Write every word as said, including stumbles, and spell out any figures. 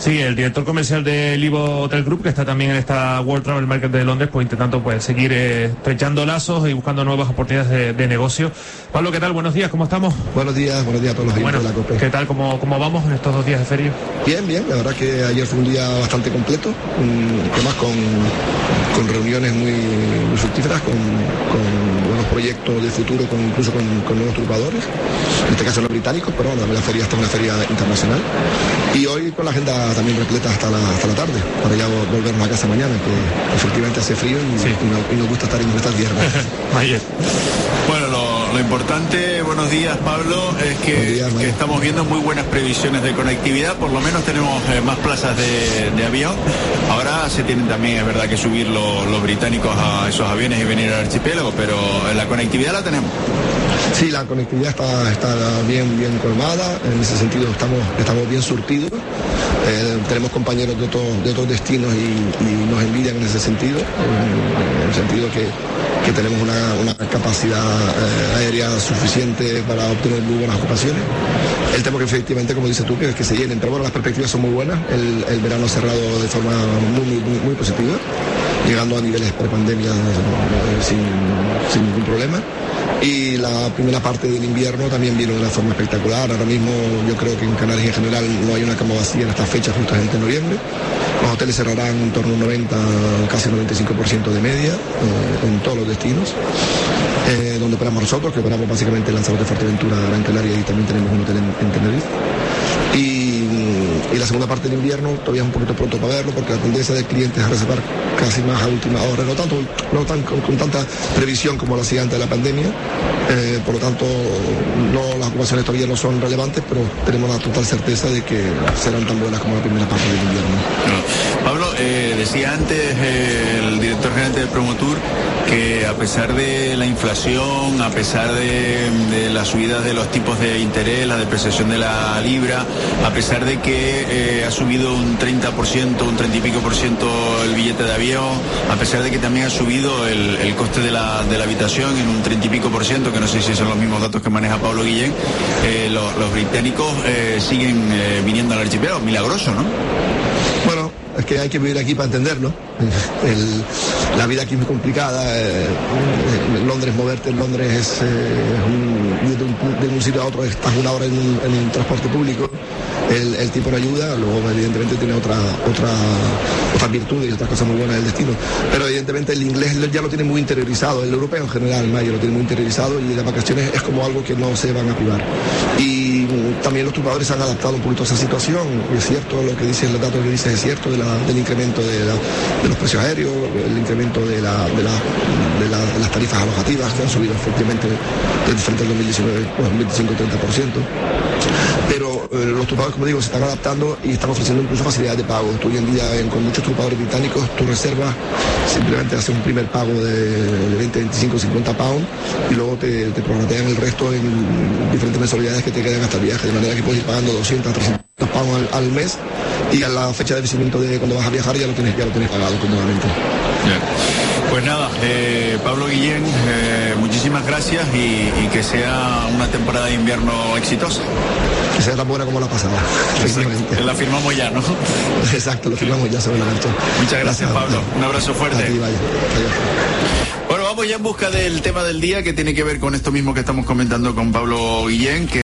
Sí, el director comercial del Ivo Hotel Group, que está también en esta World Travel Market de Londres, pues intentando pues seguir eh, estrechando lazos y buscando nuevas oportunidades de, de negocio. Pablo, ¿qué tal? Buenos días, ¿cómo estamos? Buenos días, buenos días a todos los bueno, de la COPE. ¿Qué tal? ¿Cómo, cómo vamos en estos dos días de feria? Bien, bien, la verdad que ayer fue un día bastante completo, además con, con reuniones muy, muy fructíferas, con, con buenos proyectos de futuro, con, incluso con, con nuevos trucadores, en este caso los británicos, pero bueno, la feria está una feria internacional. Y hoy con la agenda también repleta hasta la, hasta la tarde, para ya volvernos a casa mañana, que efectivamente hace frío y, sí. y, no, y nos gusta estar en nuestras tierras. Bueno, lo, lo importante, buenos días Pablo, es que, días, que estamos viendo muy buenas previsiones de conectividad, por lo menos tenemos eh, más plazas de, de avión. Ahora se tienen también, es verdad, que subir lo, los británicos a esos aviones y venir al archipiélago, pero la conectividad la tenemos. Sí, la conectividad está, está bien, bien colmada, en ese sentido estamos, estamos bien surtidos. Eh, tenemos compañeros de otros, de otros destinos y, y nos envidian en ese sentido, en, en el sentido que, que tenemos una, una capacidad eh, aérea suficiente para obtener muy buenas ocupaciones. El tema que efectivamente, como dices tú, que es que se llenen, pero bueno, las perspectivas son muy buenas, el, el verano cerrado de forma muy, muy, muy positiva, llegando a niveles prepandemia eh, sin, sin ningún problema. Y la primera parte del invierno también vino de una forma espectacular. Ahora mismo yo creo que en Canarias en general no hay una cama vacía en estas fechas justamente en noviembre. Los hoteles cerrarán en torno a un noventa, casi noventa y cinco por ciento de media eh, en todos los destinos. Eh, donde operamos nosotros, que operamos básicamente en Lanzarote, Fuerteventura, Gran Canaria y también tenemos un hotel en, en Tenerife. Y, y la segunda parte del invierno todavía es un poquito pronto para verlo, porque la tendencia del cliente es a reservar casi más a última hora, no tanto, no tan con, con tanta previsión como lo hacía antes de la pandemia. Eh, por lo tanto, no, las ocupaciones todavía no son relevantes, pero tenemos la total certeza de que serán tan buenas como la primera parte del invierno. No. Pablo, eh, decía antes eh, el director gerente de Promotour que a pesar de la inflación, a pesar de, de la subida de los tipos de interés, la depreciación de la libra, a pesar de que eh, ha subido un treinta por ciento, un treinta y pico por ciento el billete de avión, a pesar de que también ha subido el, el coste de la, de la habitación en un treinta y pico por ciento, que no sé si son los mismos datos que maneja Pablo Guillén, eh, los, los británicos eh, siguen eh, viniendo al archipiélago. Milagroso, ¿no? Bueno, es que hay que vivir aquí para entenderlo. El, la vida aquí es muy complicada. Eh, en Londres, moverte en Londres es, eh, un, de, un, de un sitio a otro, estás una hora en un, en un transporte público. El, el tiempo no ayuda, luego evidentemente tiene otra, otra, otras virtudes y otras cosas muy buenas del destino. Pero evidentemente el inglés ya lo tiene muy interiorizado, el europeo en general, el mayo lo tiene muy interiorizado y las vacaciones es como algo que no se van a privar. Y también los turbadores han adaptado un poquito a esa situación, y es cierto lo que dice, el dato que dice es cierto de la, del incremento de, la, de los precios aéreos, el incremento de, la, de, la, de, la, de las tarifas alojativas que han subido efectivamente frente al dos mil diecinueve, pues un veinticinco a treinta por ciento. Pero eh, los turbadores, como digo, se están adaptando y están ofreciendo incluso facilidades de pago. Tú hoy en día, en, con muchos turbadores británicos, tú reservas, simplemente haces un primer pago de, de veinte, veinticinco, cincuenta pounds y luego te, te prorratean el resto en diferentes mensualidades que te quedan hasta el viaje, de manera que puedes ir pagando doscientos, trescientos pounds al, al mes y a la fecha de vencimiento de cuando vas a viajar ya lo tienes, ya lo tienes pagado cómodamente. Yeah. Pues nada, eh, Pablo Guillén, eh, muchísimas gracias y, y que sea una temporada de invierno exitosa. Que sea tan buena como la pasada. La firmamos ya, ¿no? Exacto, lo firmamos ya sobre la marcha. Muchas gracias, gracias Pablo. Un abrazo fuerte. A ti, vaya. Bueno, vamos ya en busca del tema del día que tiene que ver con esto mismo que estamos comentando con Pablo Guillén, que